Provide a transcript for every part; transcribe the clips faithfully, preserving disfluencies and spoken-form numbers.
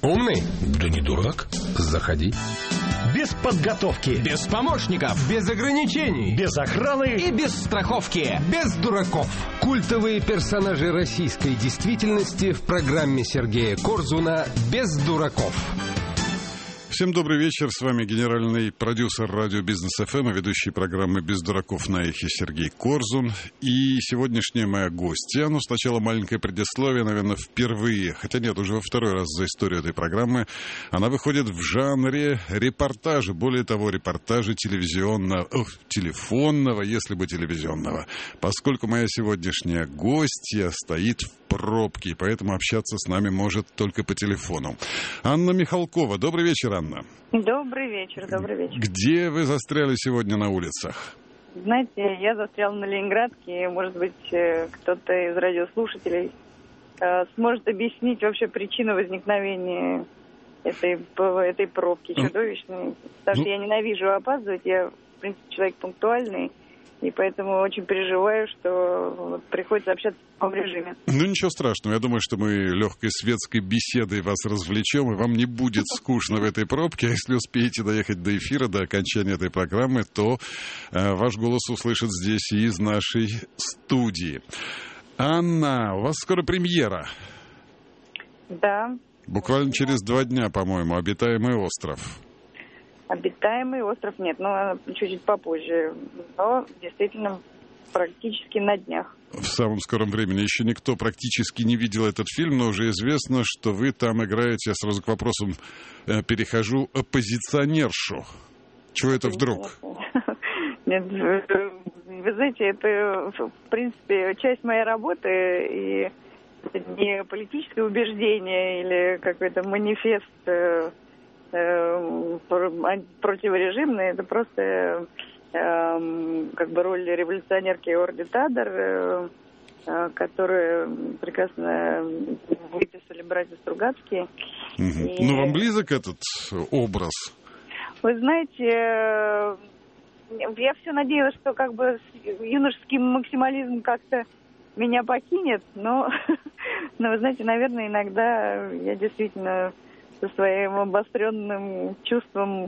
Умный? Да не дурак. Заходи. Без подготовки. Без помощников. Без ограничений. Без охраны. И без страховки. Без дураков. Культовые персонажи российской действительности в программе Сергея Корзуна «Без дураков». Всем добрый вечер. С вами генеральный продюсер радио Бизнес эф эм и ведущий программы «Без дураков» на эхе Сергей Корзун. И сегодняшняя моя гостья. Ну, сначала маленькое предисловие, наверное, впервые, хотя нет, уже во второй раз за историю этой программы. Она выходит в жанре репортажа, более того, репортажа телевизионного, ох, телефонного, если бы телевизионного. Поскольку моя сегодняшняя гостья стоит в пробке, и поэтому общаться с нами может только по телефону. Анна Михалкова. Добрый вечер, Анна. Добрый вечер, добрый вечер. Где вы застряли сегодня на улицах? Знаете, я застряла на Ленинградке, может быть, кто-то из радиослушателей сможет объяснить вообще причину возникновения этой, этой пробки чудовищной. Потому что я ненавижу опаздывать, я, в принципе, человек пунктуальный. И поэтому очень переживаю, что приходится общаться в таком режиме. Ну, ничего страшного. Я думаю, что мы легкой светской беседой вас развлечем, и вам не будет скучно в этой пробке. А если успеете доехать до эфира, до окончания этой программы, то э, ваш голос услышат здесь и из нашей студии. Анна, у вас скоро премьера. Да. Буквально через два дня, по-моему, «Обитаемый остров». Обитаемый остров нет, но чуть-чуть попозже. Но действительно практически на днях. В самом скором времени. Еще никто практически не видел этот фильм, но уже известно, что вы там играете, я сразу к вопросам э, перехожу, оппозиционершу. Чего это вдруг? Нет, вы знаете, это, в принципе, часть моей работы, и это не политическое убеждение или какой-то манифест противорежимный, это просто э, как бы роль революционерки Орди Тадер, э, э, которую прекрасно выписали братья Стругацкие. Угу. И... Ну, вам близок этот образ? Вы знаете, э, я все надеялась, что как бы юношеский максимализм как-то меня покинет, но, но вы знаете, наверное, иногда я действительно со своим обостренным чувством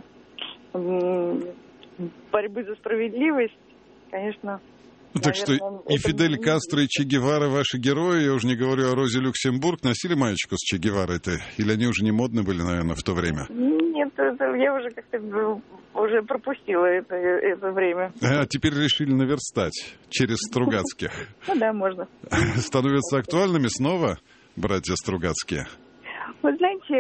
борьбы за справедливость, конечно... Так наверное, что и Фидель Кастро, и Че Гевара ваши герои, я уже не говорю о Розе Люксембург, носили маечку с Че Геварой-то? Или они уже не модны были, наверное, в то время? Нет, это, я уже как-то уже пропустила это, это время. А теперь решили наверстать через Стругацких. Ну да, можно. Становятся актуальными снова братья Стругацкие? Вы знаете,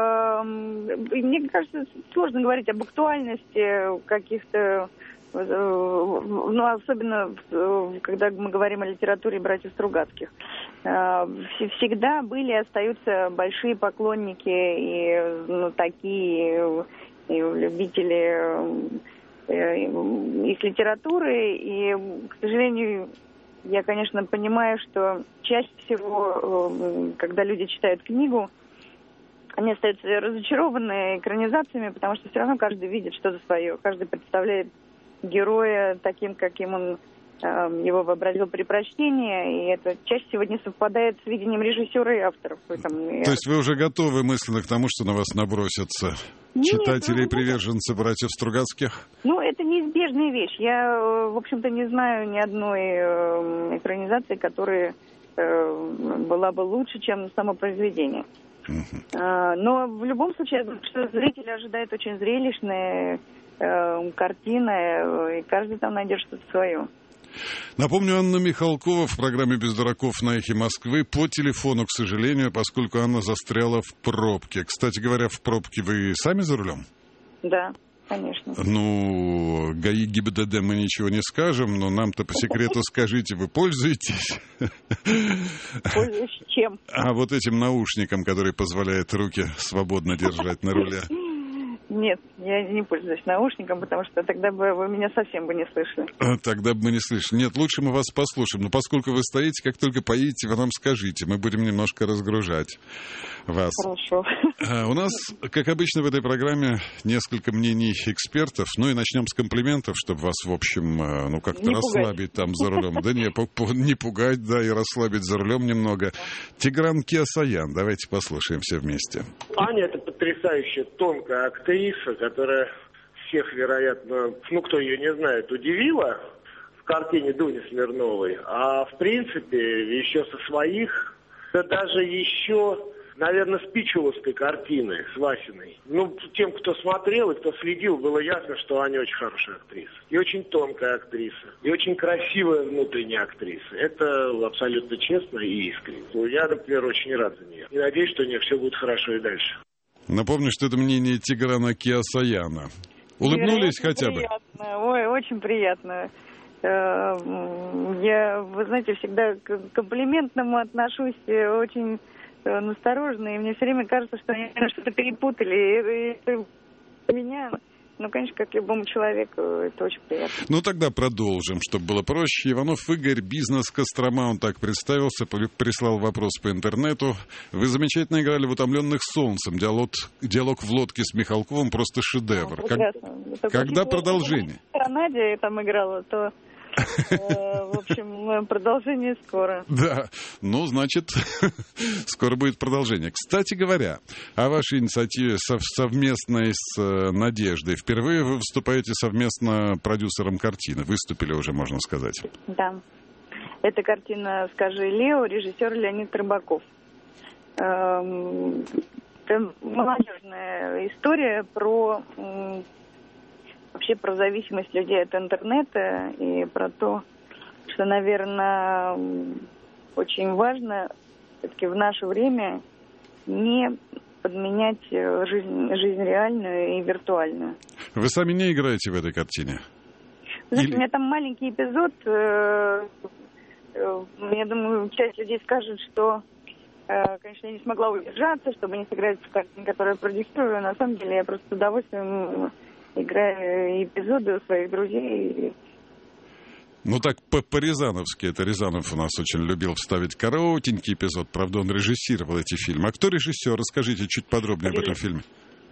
э, мне кажется, сложно говорить об актуальности каких-то, э, ну, особенно э, когда мы говорим о литературе братьев Стругацких. Э, всегда были и остаются большие поклонники и ну, такие и любители э, их литературы. И, к сожалению, я, конечно, понимаю, что чаще всего, э, когда люди читают книгу, они остаются разочарованы экранизациями, потому что все равно каждый видит что-то свое. Каждый представляет героя таким, каким он э, его вообразил при прочтении, и это чаще всего не совпадает с видением режиссера и авторов. Поэтому То есть вы уже готовы мысленно к тому, что на вас набросятся Нет, читатели ну, и приверженцы братьев Стругацких? Ну, это неизбежная вещь. Я, в общем-то, не знаю ни одной э, экранизации, которая э, была бы лучше, чем само произведение. Uh-huh. А, но в любом случае, что зрители ожидают очень зрелищная э, картина, и каждый там найдет что-то свое. Напомню, Анна Михалкова в программе «Без дураков» на эхе Москвы по телефону, к сожалению, поскольку Анна застряла в пробке. Кстати говоря, в пробке вы сами за рулем? Да. Конечно. Ну, ГАИ ГИБДД мы ничего не скажем, но нам-то по секрету скажите, вы пользуетесь? Пользуюсь чем? А вот этим наушником, который позволяет руки свободно держать на руле. Нет, я не пользуюсь наушником, потому что тогда бы вы меня совсем бы не слышали. Тогда бы мы не слышали. Нет, лучше мы вас послушаем. Но поскольку вы стоите, как только поедете, вы нам скажите. Мы будем немножко разгружать вас. Хорошо. А у нас, как обычно в этой программе, несколько мнений экспертов. Ну и начнем с комплиментов, чтобы вас, в общем, ну как-то не расслабить пугать. там за рулем. Да не, не пугать, да, и расслабить за рулем немного. Тигран Кеосаян. Давайте послушаем все вместе. Аня — это потрясающая тонкая актриса, которая всех, вероятно, ну, кто ее не знает, удивила в картине Дуни Смирновой. А в принципе, еще со своих, да даже еще, наверное, с Пичуловской картины, с Васиной. Ну, тем, кто смотрел и кто следил, было ясно, что Аня очень хорошая актриса. И очень тонкая актриса. И очень красивая внутренняя актриса. Это абсолютно честно и искренне. Я, например, очень рад за нее. И надеюсь, что у нее все будет хорошо и дальше. Напомню, что это мнение Тиграна Кеосаяна. Улыбнулись хотя бы? Приятно. Ой, очень приятно. Я, вы знаете, всегда к комплиментному отношусь очень настороженно, и мне все время кажется, что они что-то перепутали. И меня, ну, конечно, как любому человеку, это очень приятно. Ну, тогда продолжим, чтобы было проще. Иванов Игорь, бизнес Кострома, он так представился, прислал вопрос по интернету. Вы замечательно играли в «Утомленных солнцем». Диалог, диалог в лодке с Михалковым просто шедевр. Ну, как, когда продолжение? Если Надя там играла, то... В общем, продолжение скоро. Да, ну, значит, скоро будет продолжение. Кстати говоря, о вашей инициативе совместной с Надеждой. Впервые вы выступаете совместно продюсером картины. Выступили уже, можно сказать. Да. Это картина «Скажи, Лео», режиссер Леонид Рыбаков. Это молодежная история про... вообще про зависимость людей от интернета и про то, что, наверное, очень важно все-таки в наше время не подменять жизнь, жизнь реальную и виртуальную. Вы сами не играете в этой картине? Знаете, Или... у меня там маленький эпизод. Я думаю, часть людей скажет, что, конечно, я не смогла удержаться, чтобы не сыграть в картине, которую я продюсирую. На самом деле я просто с удовольствием... играю эпизоды у своих друзей. Ну так по-рязановски, это Рязанов у нас очень любил вставить коротенький эпизод, правда он режиссировал эти фильмы. А кто режиссер? Расскажите чуть подробнее об этом фильме.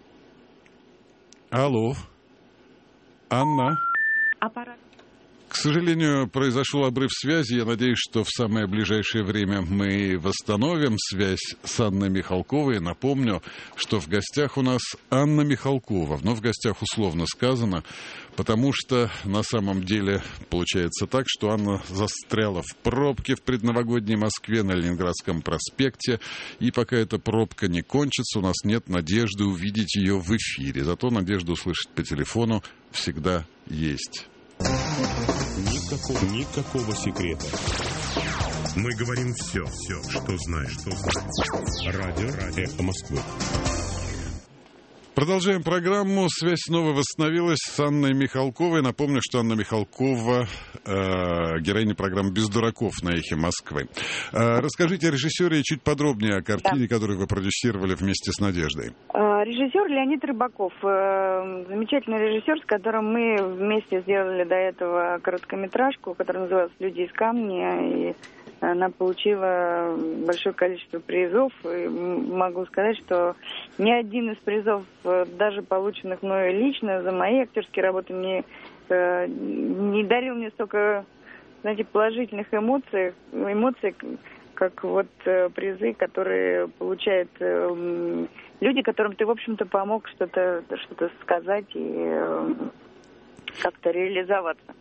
Алло, Анна? Аппарат. К сожалению, произошел обрыв связи. Я надеюсь, что в самое ближайшее время мы восстановим связь с Анной Михалковой. Напомню, что в гостях у нас Анна Михалкова. Но в гостях условно сказано, потому что на самом деле получается так, что Анна застряла в пробке в предновогодней Москве на Ленинградском проспекте. И пока эта пробка не кончится, у нас нет надежды увидеть ее в эфире. Зато надежда услышать по телефону всегда есть. Никакого, никакого секрета. Мы говорим все, все, что знаешь, что знаешь. Радио, радио, эхо Москвы. Продолжаем программу. Связь снова восстановилась с Анной Михалковой. Напомню, что Анна Михалкова э, героиня программы «Без дураков» на эхе Москвы. Э, расскажите о режиссере и чуть подробнее о картине, да, которую вы продюсировали вместе с Надеждой. Режиссер Леонид Рыбаков. Замечательный режиссер, с которым мы вместе сделали до этого короткометражку, которая называлась «Люди из камня». И она получила большое количество призов. И могу сказать, что ни один из призов, даже полученных мною лично за мои актерские работы, не, не дарил мне столько, знаете, положительных эмоций, эмоций, как вот призы, которые получают люди, которым ты, в общем-то, помог что-то, что-то сказать и как-то реализоваться.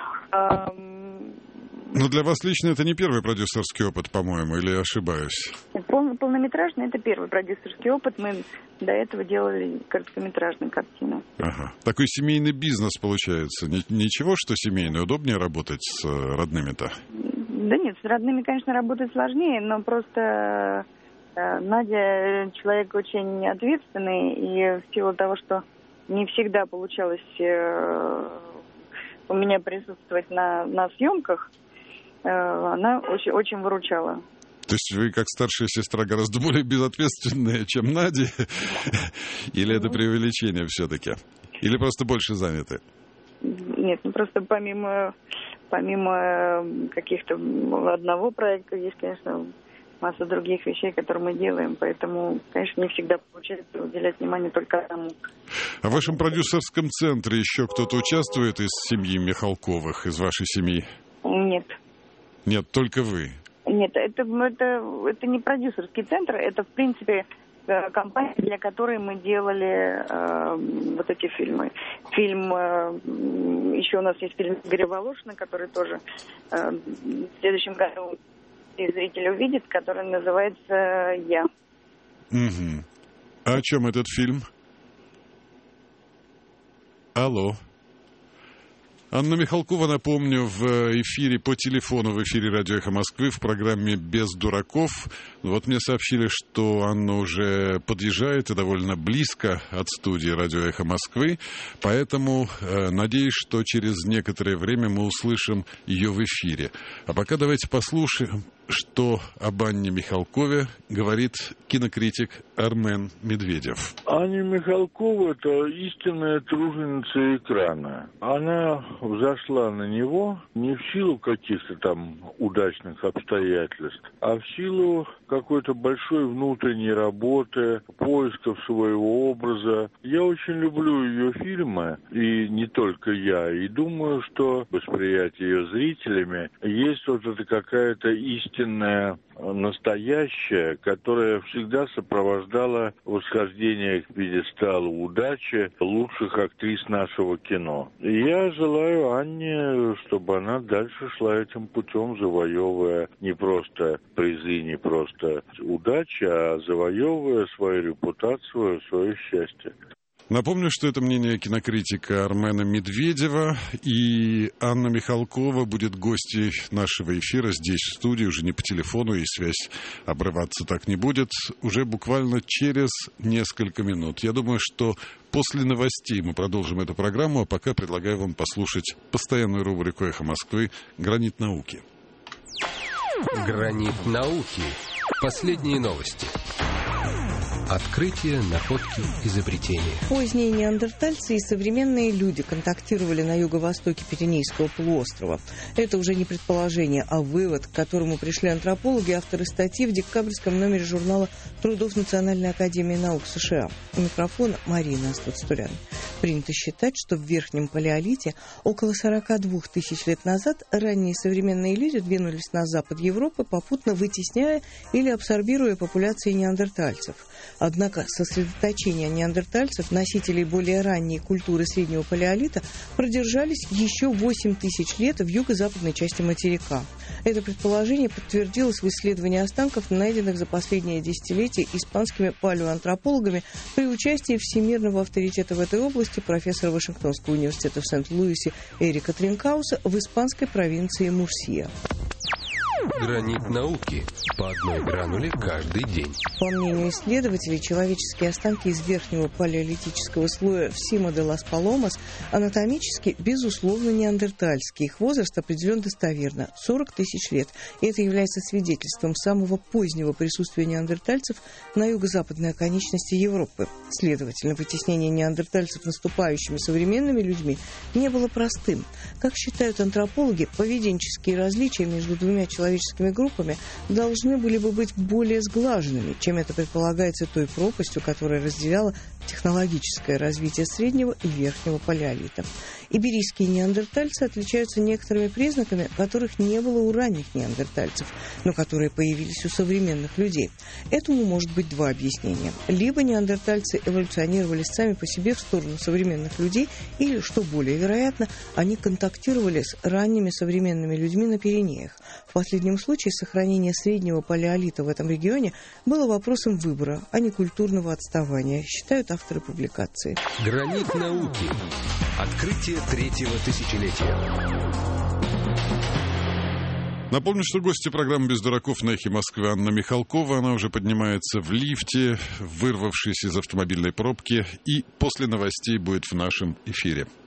Но для вас лично это не первый продюсерский опыт, по-моему, или я ошибаюсь? Пол, полнометражный — это первый продюсерский опыт. Мы до этого делали короткометражные картины. Ага. Такой семейный бизнес получается. Ничего, что семейный, удобнее работать с родными-то? Да нет, с родными, конечно, работать сложнее, но просто Надя человек очень ответственный, и в силу того, что не всегда получалось у меня присутствовать на, на съемках, она очень, очень выручала. То есть вы, как старшая сестра, гораздо более безответственная, чем Надя? Или это преувеличение все-таки? Или просто больше заняты? Нет, ну просто помимо, помимо каких-то одного проекта есть, конечно, масса других вещей, которые мы делаем, поэтому, конечно, не всегда получается уделять внимание только одному. А в вашем продюсерском центре еще кто-то участвует из семьи Михалковых, из вашей семьи? Нет. Нет, только вы? Нет, это, это, это не продюсерский центр, это, в принципе, компания, для которой мы делали э, вот эти фильмы. Фильм, э, еще у нас есть фильм Игоря Волошина, который тоже э, в следующем году зритель увидит, который называется «Я». Угу. А о чем этот фильм? Алло. Анна Михалкова, напомню, в эфире по телефону, в эфире Радио Эхо Москвы в программе «Без дураков». Вот мне сообщили, что Анна уже подъезжает и довольно близко от студии Радио Эхо Москвы, поэтому э, надеюсь, что через некоторое время мы услышим ее в эфире. А пока давайте послушаем, что об Анне Михалкове говорит кинокритик Армен Медведев. Аня Михалкова – это истинная труженица экрана. Она взошла на него не в силу каких-то там удачных обстоятельств, а в силу какой-то большой внутренней работы, поисков своего образа. Я очень люблю ее фильмы, и не только я, и думаю, что восприятие ее зрителями есть вот эта какая-то истинная, настоящая, которая всегда сопровождала восхождение к пьедесталу удачи лучших актрис нашего кино. И я желаю Анне, чтобы она дальше шла этим путем, завоевывая не просто призы, не просто удачи, а завоевывая свою репутацию, свое счастье. Напомню, что это мнение кинокритика Армена Медведева, и Анна Михалкова будет гостьей нашего эфира здесь, в студии, уже не по телефону, и связь обрываться так не будет, уже буквально через несколько минут. Я думаю, что после новостей мы продолжим эту программу, а пока предлагаю вам послушать постоянную рубрику «Эхо Москвы» «Гранит науки». «Гранит науки». Последние новости. Открытия, находки, изобретения. Поздние неандертальцы и современные люди контактировали на юго-востоке Пиренейского полуострова. Это уже не предположение, а вывод, к которому пришли антропологи, авторы статьи в декабрьском номере журнала «Трудов Национальной академии наук США». У микрофона Марина Астуцтурян. Принято считать, что в Верхнем Палеолите около сорока двух тысяч лет назад ранние современные люди двинулись на запад Европы, попутно вытесняя или абсорбируя популяции неандертальцев. Однако сосредоточение неандертальцев, носителей более ранней культуры среднего палеолита, продержались еще восемь тысяч лет в юго-западной части материка. Это предположение подтвердилось в исследовании останков, найденных за последние десятилетия испанскими палеоантропологами при участии всемирного авторитета в этой области профессора Вашингтонского университета в Сент-Луисе Эрика Тринкауса в испанской провинции Мурсия. Гранит науки. По одной грануле каждый день. По мнению исследователей, человеческие останки из верхнего палеолитического слоя Сима де лас Паломас анатомически, безусловно, неандертальские. Их возраст определен достоверно – сорок тысяч лет. И это является свидетельством самого позднего присутствия неандертальцев на юго-западной оконечности Европы. Следовательно, вытеснение неандертальцев наступающими современными людьми не было простым. Как считают антропологи, поведенческие различия между двумя человеческими человеческими группами должны были бы быть более сглаженными, чем это предполагается той пропастью, которая разделяла технологическое развитие среднего и верхнего палеолита. Иберийские неандертальцы отличаются некоторыми признаками, которых не было у ранних неандертальцев, но которые появились у современных людей. Этому может быть два объяснения. Либо неандертальцы эволюционировали сами по себе в сторону современных людей, или, что более вероятно, они контактировали с ранними современными людьми на Пиренеях. В последнем случае сохранение среднего палеолита в этом регионе было вопросом выбора, а не культурного отставания, считают авторы публикации. Гранит науки. Открытие третьего тысячелетия. Напомню, что гости программы «Без дураков» на Эхе Москвы Анна Михалкова. Она уже поднимается в лифте, вырвавшись из автомобильной пробки, и после новостей будет в нашем эфире.